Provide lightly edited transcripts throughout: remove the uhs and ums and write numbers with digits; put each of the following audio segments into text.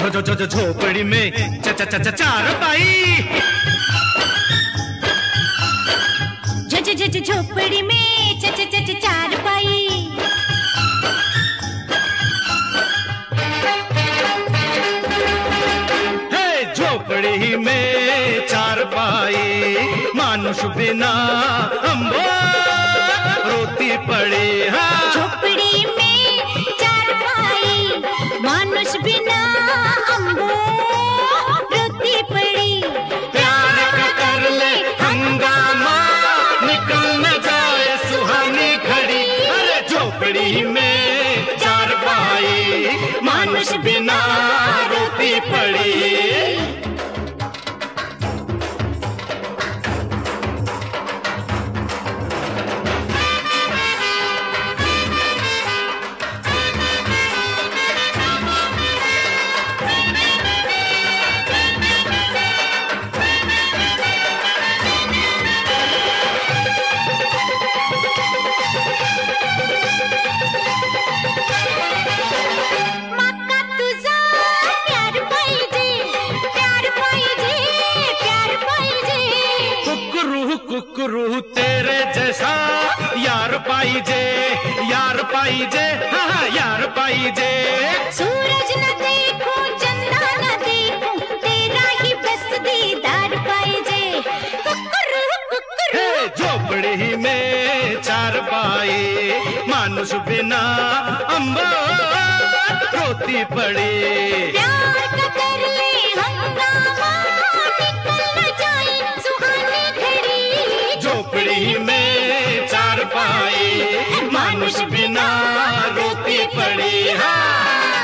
झोपड़ी में चारपाई, झोपड़ी में चारपाई। झोपड़ी में चारपाई, मानुष बिना अम्बो रोती पड़े। हाँ, झोपड़ी में चारपाई, मानुष बिना अम्बो रोती पड़ी। प्यार का कर ले हंगामा, निकल न जाए सुहानी घड़ी। अरे झोपड़ी में चारपाई, मानुष बिना रोती पड़ी। कुकरू तेरे जैसा यार पाई जे, यार पाई जे, हाँ यार पाई जे। सूरज न देखूं, चंदा न देखूं, तेरा ही बस दीदार पाई जे। कुकरू कुकरू झोपड़ी में चारपाई, मानुष बिना अम्बो रोती पड़ी। प्यार का कर ले हंगामा, निकल न जाए सुहानी घड़ी। झोपड़ी में चारपाई, मानुष बिना रोती पड़ी। हाँ,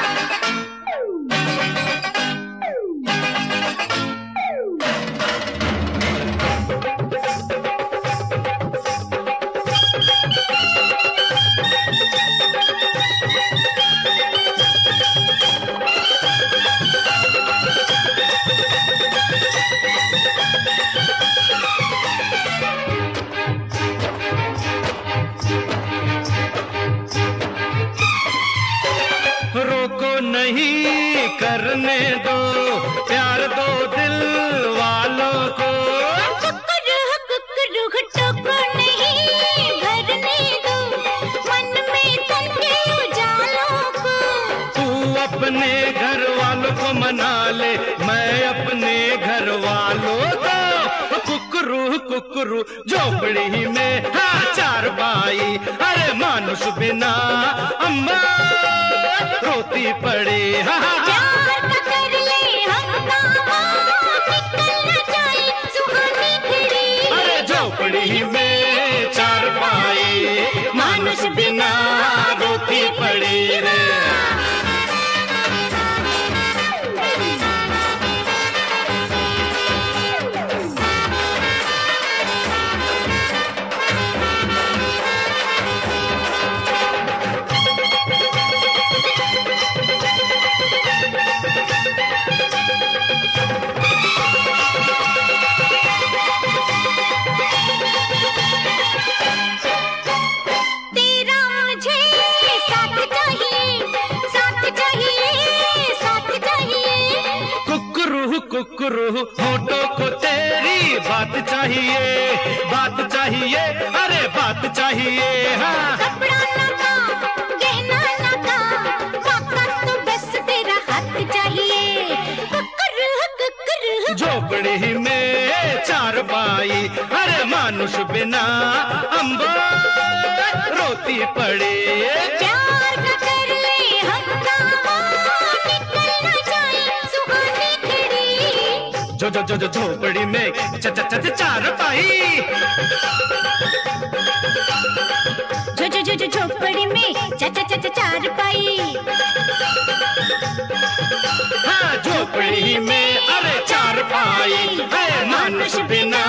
रोको नहीं करने दो प्यार दो दिल वालों को। कुकरू टोको नहीं भरने दो मन में तन के उजालों को। तू अपने घर वालों को मना ले, मैं अपने घर वालों को। कुकरू कुकरू झोपड़ी में हाँ चारपाई, अरे मानुष बिना अम्मा रोती पड़े। प्यार का कर ले हंगामा, निकल न जाए सुहानी घड़ी। अरे झोपड़ी में चारपाई, मानुष बिना रोती पड़ी रे। कुकरू होठों को तेरी बात चाहिए, बात चाहिए, अरे बात चाहिए। हाँ, कपड़ा ना का, गहना ना का, मौका तो बस तेरा हाथ चाहिए। कुकरू कुकरू झोपड़ी में चारपाई, अरे मानुष बिना अम्बो रोती पड़े। प्यार का कर ले हंगामा, निकल न जाए सुहानी घड़ी। झोपड़ी में चारपाई, झोपड़ी में चारपाई। हाँ झोपड़ी में अरे चारपाई, अरे मानुष बिना